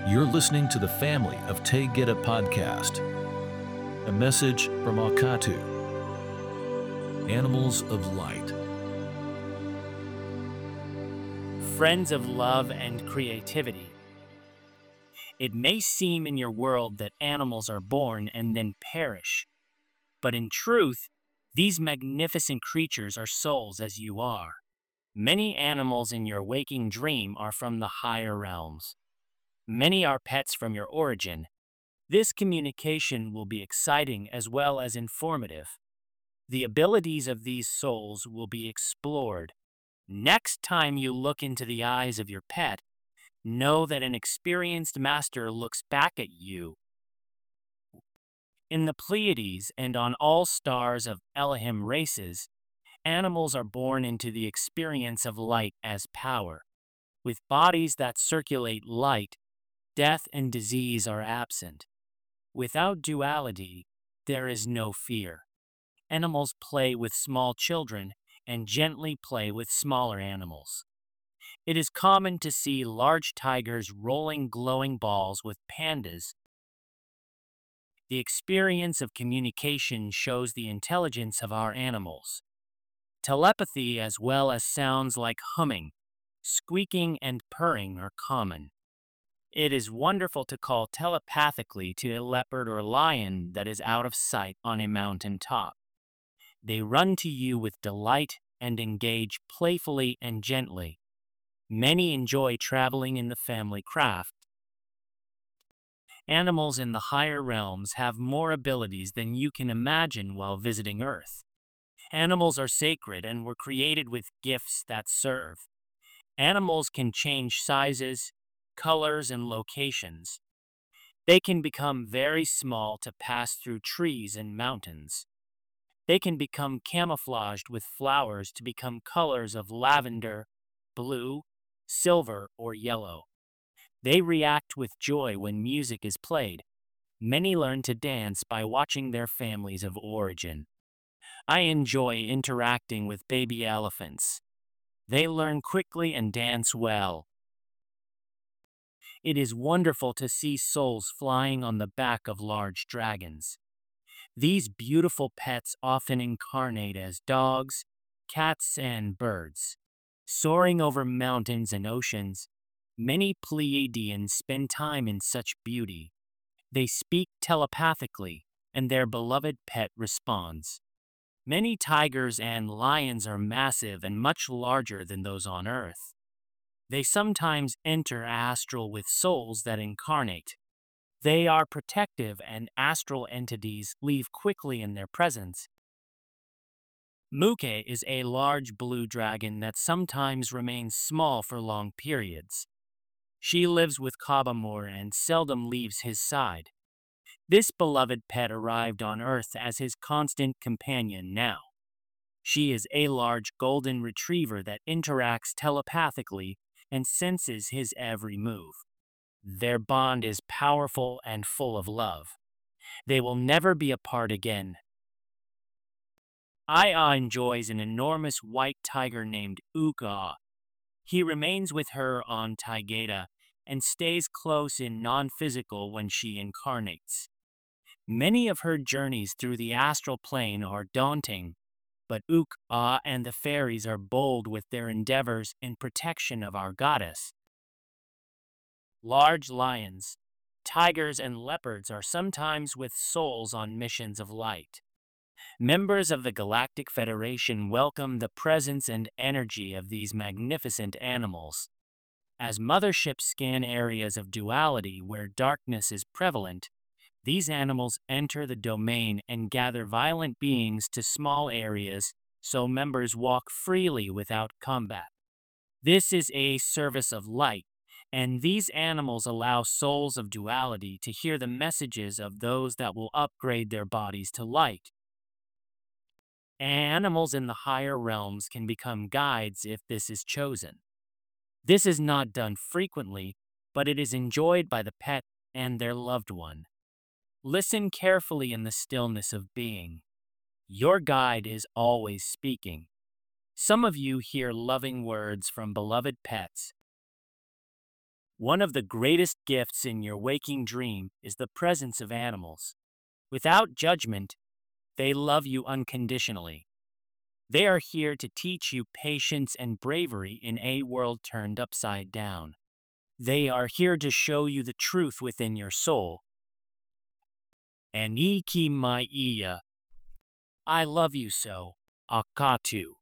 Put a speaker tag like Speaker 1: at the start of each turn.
Speaker 1: You're listening to the Family of Taygeta podcast. A message from Akatu, Animals of Light.
Speaker 2: Friends of love and creativity. It may seem in your world that animals are born and then perish, but in truth, these magnificent creatures are souls as you are. Many animals in your waking dream are from the higher realms. Many are pets from your origin. This communication will be exciting as well as informative. The abilities of these souls will be explored. Next time you look into the eyes of your pet, know that an experienced master looks back at you. In the Pleiades and on all stars of Elohim races, animals are born into the experience of light as power. With bodies that circulate light, death and disease are absent. Without duality, there is no fear. Animals play with small children and gently play with smaller animals. It is common to see large tigers rolling glowing balls with pandas. The experience of communication shows the intelligence of our animals. Telepathy as well as sounds like humming, squeaking, and purring are common. It is wonderful to call telepathically to a leopard or lion that is out of sight on a mountain top. They run to you with delight and engage playfully and gently. Many enjoy traveling in the family craft. Animals in the higher realms have more abilities than you can imagine while visiting Earth. Animals are sacred and were created with gifts that serve. Animals can change sizes, colors, and locations. They can become very small to pass through trees and mountains. They can become camouflaged with flowers to become colors of lavender, blue, silver, or yellow. They react with joy when music is played. Many learn to dance by watching their families of origin. I enjoy interacting with baby elephants. They learn quickly and dance well. It is wonderful to see souls flying on the back of large dragons. These beautiful pets often incarnate as dogs, cats, and birds. Soaring over mountains and oceans, many Pleiadians spend time in such beauty. They speak telepathically, and their beloved pet responds. Many tigers and lions are massive and much larger than those on Earth. They sometimes enter astral with souls that incarnate. They are protective, and astral entities leave quickly in their presence. Muke is a large blue dragon that sometimes remains small for long periods. She lives with Kabamor and seldom leaves his side. This beloved pet arrived on Earth as his constant companion now. She is a large golden retriever that interacts telepathically and senses his every move. Their bond is powerful and full of love. They will never be apart again. Aya enjoys an enormous white tiger named Uka. He remains with her on Taygeta and stays close in non-physical when she incarnates. Many of her journeys through the astral plane are daunting, but Uka and the fairies are bold with their endeavors in protection of our goddess. Large lions, tigers, and leopards are sometimes with souls on missions of light. Members of the Galactic Federation welcome the presence and energy of these magnificent animals. As motherships scan areas of duality where darkness is prevalent, these animals enter the domain and gather violent beings to small areas so members walk freely without combat. This is a service of light, and these animals allow souls of duality to hear the messages of those that will upgrade their bodies to light. Animals in the higher realms can become guides if this is chosen. This is not done frequently, but it is enjoyed by the pet and their loved one. Listen carefully in the stillness of being. Your guide is always speaking. Some of you hear loving words from beloved pets. One of the greatest gifts in your waking dream is the presence of animals. Without judgment, they love you unconditionally. They are here to teach you patience and bravery in a world turned upside down. They are here to show you the truth within your soul. Aniki mai iya. I love you so. Akatu.